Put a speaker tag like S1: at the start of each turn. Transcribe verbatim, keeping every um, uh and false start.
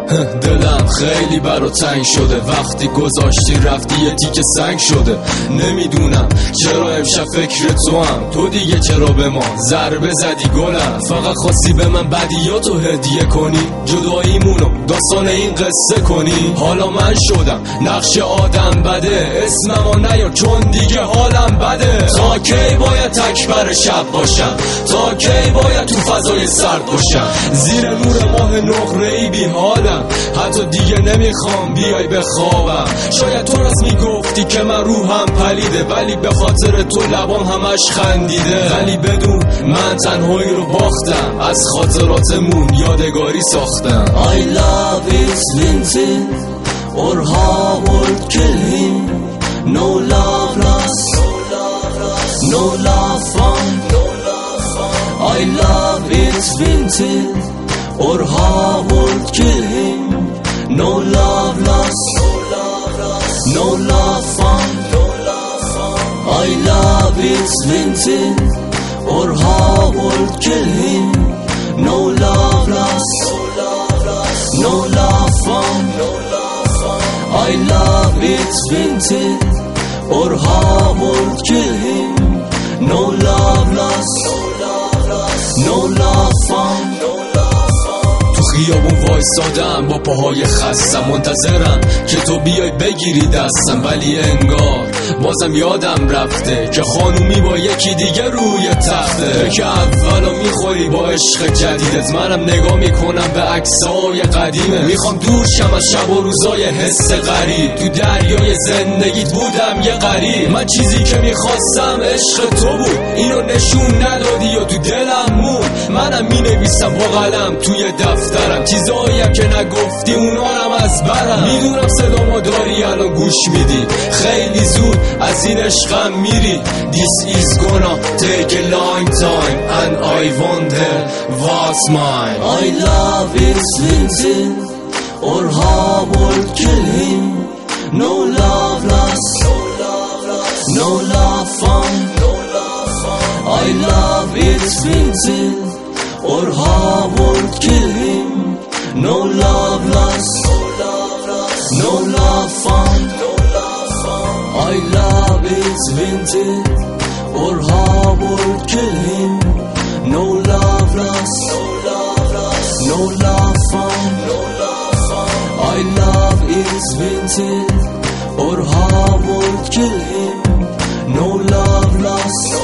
S1: دلم خیلی برا تنگ شده، وقتی گذاشتی رفتی یه تیکه سنگ شده. نمیدونم چرا امشب فکر تو هم، تو دیگه چرا به ما ضربه زدی گلم؟ فقط خواستی به من بدیاتو هدیه کنی، جداییمونو داستان این قصه کنی. حالا من شدم نقش آدم بده، اسممو نیار چون دیگه حالم بده. تا کی باید تکبر شب باشم؟ تا کی باید تو فضای سرد باشم؟ زیر نور ماه نقره‌ای بی حالم، حتی دیگه نمیخوام بیای بخوابم. شاید تو راست میگفتی که من روحم پلیده، ولی به خاطر تو لبام همش خندیده. ولی بدون من تنهایی رو باختم، از خاطراتمون یادگاری ساختم.
S2: I love is Vincent or Howard kill him. No love lost, no love found. I love is Vincent or Howard kill him. No love lost, no love found. I love is Vincent or Howard kill him. No love lost, no love found. I love it's Vincent or Howard kill him. No love lost, no love found.
S1: تو خیابون وایسادم با پاهای خستم، منتظرم که تو بیای بگیری دستم. ولی انگار بازم یادم رفته که خانومی با یکی دیگه روی تخته. که اولا میخوری با عشق جدیدت، منم نگاه میکنم به عکسای قدیمه. میخوام دور شم از شب و روزای حس غریب، تو دریای زندگیت بودم یه غریب. من چیزی که میخواستم عشق تو بود، اینو نشون ندادی و تو دلم مون. منم مینویسم با قلم توی دفترم، چیزایی که نگفتی اونارم از برم. میدونم صدامو داری الان گوش میدی، خیلی زود از این عشقم میری. This is gonna take a long time and I wonder what's mine.
S2: I love is Vincent or Howard kill him. No love lost, no love found. I love is Vincent or Howard kill him. No love lost, no love found. I love is Vincent or Howard kill him. No love lost, no love found. I love is Vincent or Howard kill him. No love lost.